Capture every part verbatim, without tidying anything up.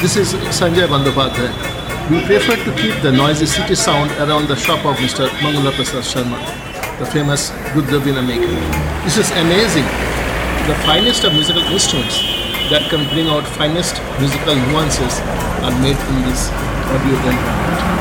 This is Sanjay Bandyopadhyay. We prefer to keep the noisy city sound around the shop of Mister Mangala Prasad Sharma, the famous Gudda maker. This is amazing. The finest of musical instruments that can bring out finest musical nuances are made in this audio environment.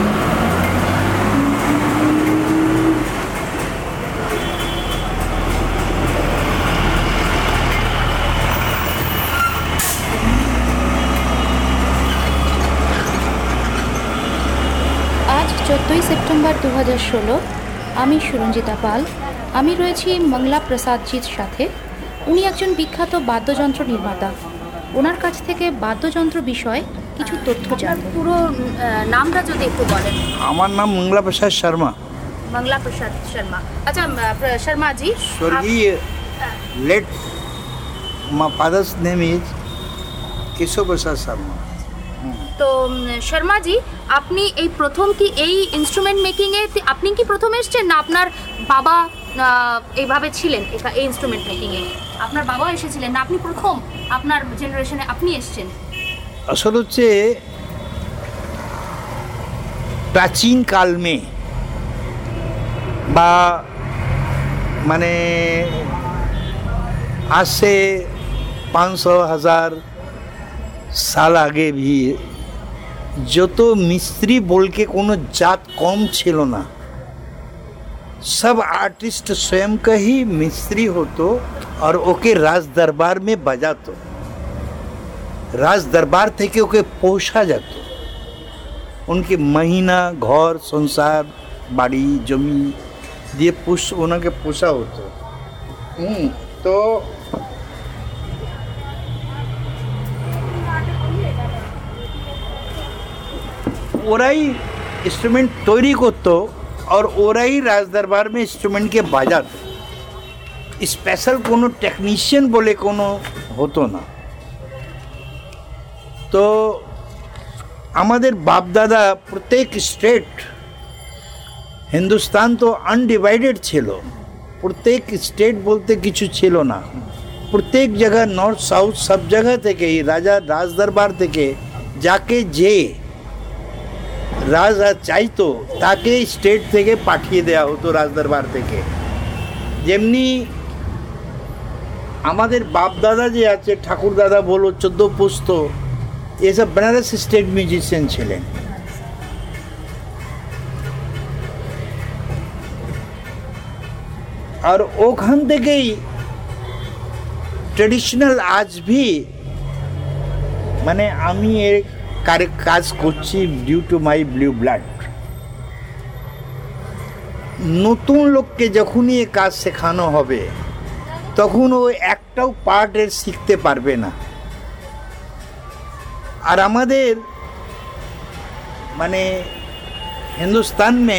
চোদ্দোই September দু হাজার ষোলো আমি সুরঞ্জিতা পাল। আমি রয়েছি মংলা প্রসাদজির সাথে। উনি একজন বিখ্যাত বাদ্যযন্ত্র নির্মাতা। ওনার কাছ থেকে বাদ্যযন্ত্র বিষয়ে কিছু তথ্য জানব। পুরো নামটা যদি একটু বলেন। আমার নাম মংলা প্রসাদ শর্মা। মংলা প্রসাদ শর্মা। আচ্ছা শর্মা জি, স্বর্গীয় let my father's name is Keshav Prasad Sharma. তো শর্মা জি, আপনি এই প্রথম কি এই ইনস্ট্রুমেন্ট মেকিংয়ে আপনি কি প্রথম এসেছেন, না আপনার বাবা এইভাবে ছিলেন এই ইনস্ট্রুমেন্ট মেকিংয়ে? আপনার বাবা এসেছিলেন, না আপনি প্রথম আপনার জেনারেশনে আপনি এসেছেন? আসলে হচ্ছে প্রাচীন কাল মে বা মানে आज से पाँच सौ हजार साल आगे भी जो तो मिस्त्री बोल के कोनो जात कम छिलो ना, सब आर्टिस्ट स्वयं का ही मिस्त्री हो तो और ओके राज दरबार में बजा तो राज दरबार थे कि ओके पोषा जातो, उनके महीना घर संसार बाड़ी जमी दिए पुष उनके पोषा होतो। तो ওরাই ইনস্ট্রুমেন্ট তৈরি করতো আর ওরাই রাজ দরবার में ইনস্ট্রুমেন্ট के বাজাতো। স্পেশাল কোনো টেকনিশিয়ান বলে কোনো হতো না। তো আমাদের বাপ দাদা প্রত্যেক স্টেট, হিন্দুস্তান তো আনডিভাইডেড ছিল, প্রত্যেক স্টেট বলতে কিছু ছিল না। প্রত্যেক জায়গা নর্থ সাউথ সব জায়গা থেকেই রাজা রাজ দরবার থেকে যাকে যে রাজা চাইতো তাকে স্টেট থেকে পাঠিয়ে দেওয়া হতো রাজ দরবার থেকে। যেমনি আমাদের বাপ দাদা যে আছে ঠাকুর দাদা বলো চোদ্দ পুস্ত এসব বেনারস স্টেট মিউজিশিয়ান ছিলেন। আর ওখান থেকেই ট্রেডিশনাল আজ ভি মানে আমি এর কাজ করছি due to my blue blood. নতুন লোককে যখনই এ কাজ শেখানো হবে তখন ও একটাও পার্ট এর শিখতে পারবে না। আর আমাদের মানে হিন্দুস্তান মে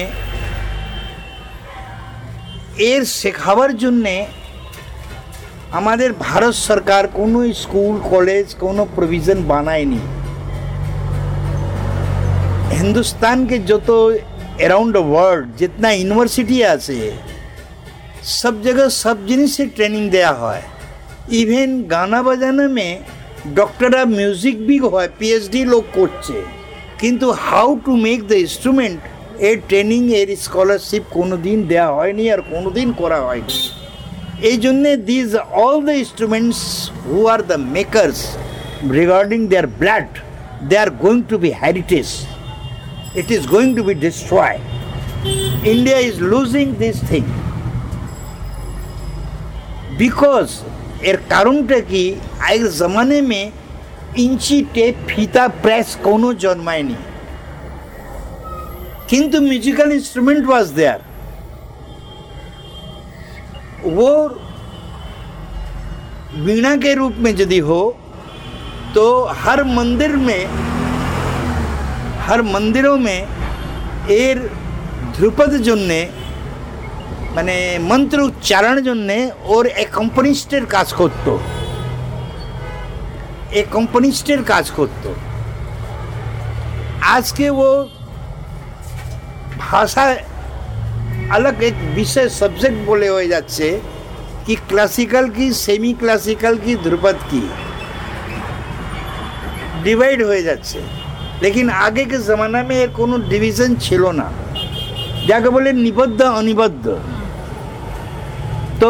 এর শেখাবার জন্যে আমাদের ভারত সরকার কোনো স্কুল কলেজ কোনো প্রভিজন বানায়নি। हिंदुस्तान के जो तो अराउंड द वर्ल्ड जितना यूनिवर्सिटी আছে सब जगह सब जिनिस से ट्रेनिंग দেয়া হয়। इवन गाना बजाना में डॉक्टरরা মিউজিক भी হয়, পিএইচডি লোক করছে, কিন্তু how to make the instrument এর ট্রেনিং এর স্কলারশিপ কোনোদিন দেয়া হয়নি আর কোনোদিন করা হয়নি। এই জন্যে this all the instruments who are the makers regarding their blood they are going to be heritage. It is going to be destroyed. India is losing this thing because एर कारणटा कि आज ज़माने में इंची टेप फीता प्रेस कोनो जन्मायनी, किंतु musical instrument was there. वो वीणा के रूप में यदि हो तो हर मंदिर में हर मंदिरों में एर ध्रुपद জন্যে মানে মন্ত্র উচ্চারণ জন্যে ওর অ্যাকম্পানিস্টের কাজ করতো, অ্যাকম্পানিস্টের কাজ করতো। আজকে वो ভাষা अलग एक विषय सब्जेक्ट बोले हो जाচ্ছে कि क्लासिकल की सेमी क्लासिकल की ध्रुपद की ডিভাইড হয়ে যাচ্ছে। लेकिन आगे के ज़माना में এর কোনো ডিভিশন ছিল না, যাকে বলে নিবদ্ধ অনিবদ্ধ। তো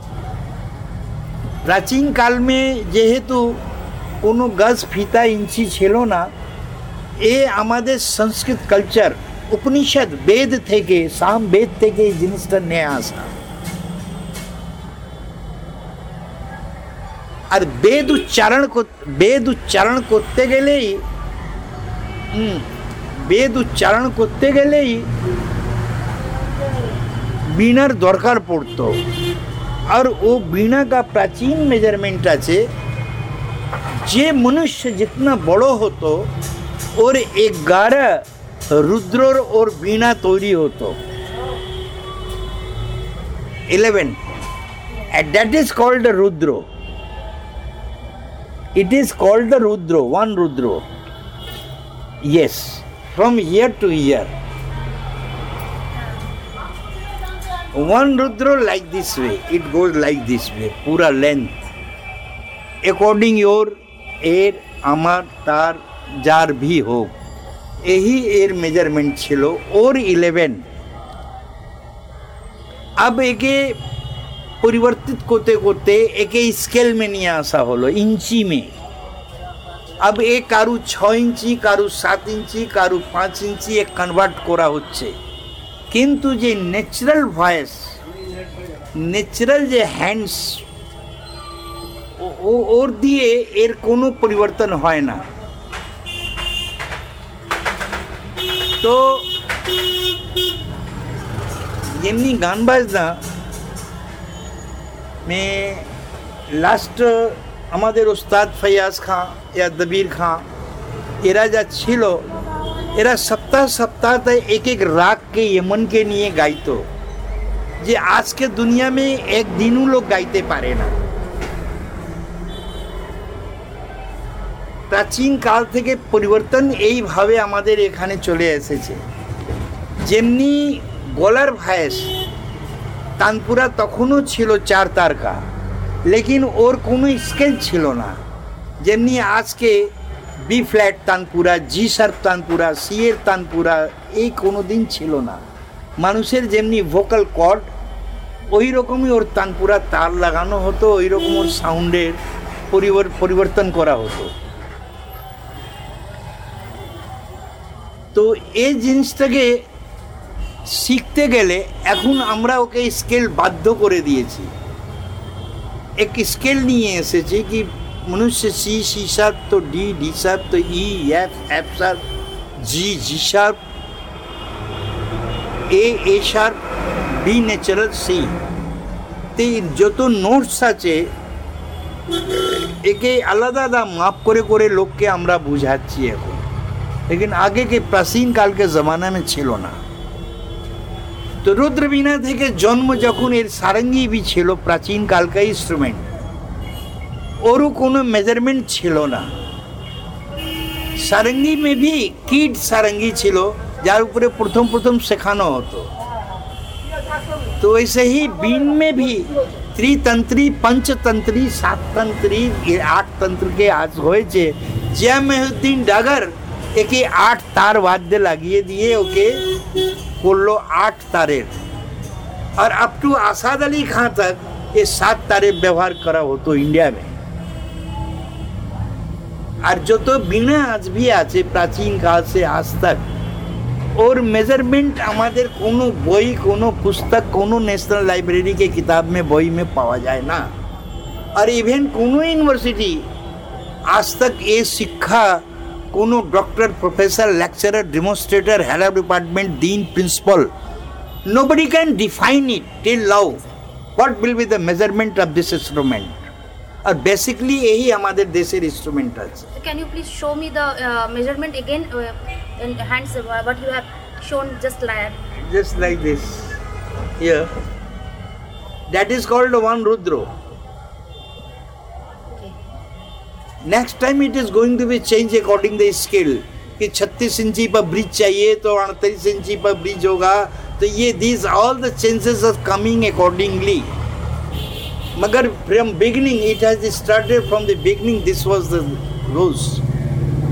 প্রাচীন কাল में যেহেতু কোনো গজ ফিতা ইঞ্চি ছিল না, এ আমাদের সংস্কৃত কালচার উপনিষদ বেদ থেকে, সাম বেদ থেকে এই জিনিসটা নিয়ে আসা। আর বেদ উচ্চারণ বেদ উচ্চারণ করতে গেলেই বেদ উচ্চারণ করতে গেলেই বীণার দরকার পড়তো। আর ও বীণা का प्राचीन मेजरमेंट আছে, যে মনুষ্য जितना বড় হতো ওর ग्यारह रुद्रोर और बीणा तैरी होतो, eleven, and that is called the rudro. It is called the rudro, one rudro. Yes, from year to year. One rudro like this way, it goes like this way, pura length. According your air, amar, tar, jar bhi ho. यही एयर measurement छिलो और eleven. अब एके परिवर्तित करते करते एके scale में नहीं आसा होलो, इंची में। अब एक कारू छः इंची, कारू सात इंची, कारू पाँच इंची एक कन्वर्ट करा होच्छे। किंतु जे नेचुरल वॉइस, नेचुरल जे हैंड्स और दिए एर कोनो परिवर्तन হয় না। तो যেমনি গান বাজনা में লাস্ট আমাদের ওস্তাদ ফয়াজ খাঁ या দবির খাঁ এরা যা ছিল, এরা সপ্তাহ সপ্তাহতে এক এক রাগ के यमन के নিয়ে গাইতো, যে আজকে দুনিয়া में एक দিনও লোক গাইতে পারে না। প্রাচীন কাল থেকে পরিবর্তন এইভাবে আমাদের এখানে চলে এসেছে। যেমনি গলার ভয়েস তানপুরা তখনও ছিল চার তারকা, লেকিন ওর কোনো স্কেল ছিল না। যেমনি আজকে B flat tanpura, G sharp tanpura, C এর তানপুরা, এই কোনো দিন ছিল না। মানুষের যেমনি ভোকাল কর্ড ওই রকমই ওর তানপুরা তার লাগানো হতো, ওই রকম ওর সাউন্ডের পরিবর্তন করা হতো। তো এই জিনিসটাকে শিখতে গেলে এখন আমরা ওকে স্কেল বাধ্য করে দিয়েছি। এক স্কেল নিয়ে এসেছি কি মনুষ্য সি সি শার্প, তো ডি ডি শার্প, তো E F F sharp, G G sharp, A A sharp, B natural, C. তো যত নোটস আছে একে আলাদা আলাদা মাপ করে করে লোককে আমরা বুঝাচ্ছি এখন। लेकिन आगे के प्राचीन काल के ज़माना में छिलो ना। तो रुद्र बीना থেকে জন্ম যখন এর সারঙ্গি भी ছিল প্রাচীন কাল का इंस्ट्रूमेंट, ওরও কোনো মেজারমেন্ট ছিল না। সারঙ্গি में भी कीट सारंगी ছিল যার উপরে প্রথম প্রথম শেখানো হতো। तो वैसे ही बीन में भी त्रितंत्री, पंचतंत्री, सात तंत्री, आठ तंत्र के आज হয়েছে। জিয়ামউদ্দিন ডাগার একে আট তার বাদ্য লাগিয়ে দিয়ে ওকে করলো আট তারের। और अप टू आसाद अली खां तक ये सात तारे व्यवहार करा होतो इंडिया में। और जो तो बीणा आज भी আছে प्राचीन काल से आज तक, और मेजरमेंट আমাদের কোনো বই, কোনো পুস্তক, কোনো ন্যাশনাল লাইব্রেরি के किताब में বই में पावा जाए ना। और इवन কোনো यूनिवर्सिटी आज तक ये शिक्षा कोनो doctor, professor, lecturer, demonstrator, head of department, dean, principal, nobody can define it till now what will be the measurement of this instrument। और बेसिकली यही हमारे देशेर इंस्ट्रूमेंट আছে। Can you please show me the uh, measurement again uh, in hands, uh, what you have shown just like just like this here, that is called one rudro। Next time it is going to be change according the scale कि छत्तीस इंची पर bridge चाहिए तो अड़तीस इंची पर bridge होगा। तो ये these all the changes are coming accordingly. मगर from beginning it has started from the beginning, this was the rules.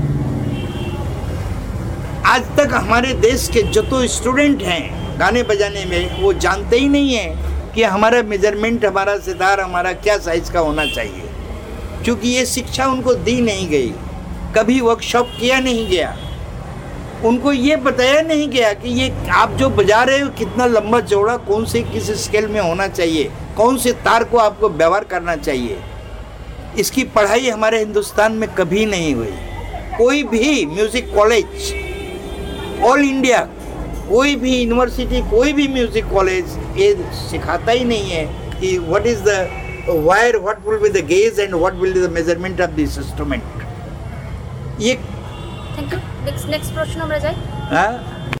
आज तक हमारे देश के जो तो स्टूडेंट हैं गाने बजाने में, वो जानते ही नहीं है कि हमारा मेजरमेंट, हमारा सितार, हमारा क्या साइज का होना चाहिए, क्योंकि ये शिक्षा उनको दी नहीं गई, कभी वर्कशॉप किया नहीं गया, उनको ये बताया नहीं गया कि ये आप जो बजा रहे हो कितना लंबा चौड़ा, कौन से किस स्केल में होना चाहिए, कौन से तार को आपको व्यवहार करना चाहिए। इसकी पढ़ाई हमारे हिंदुस्तान में कभी नहीं हुई। कोई भी म्यूजिक कॉलेज, ऑल इंडिया कोई भी यूनिवर्सिटी, कोई भी म्यूजिक कॉलेज ये सिखाता ही नहीं है कि what is the wire, what will be the gauge and what will be the measurement of this instrument. ये থ্যাংক ইউ। নেক্সট নেক্সট প্রশ্ন আমরা যাই। हाँ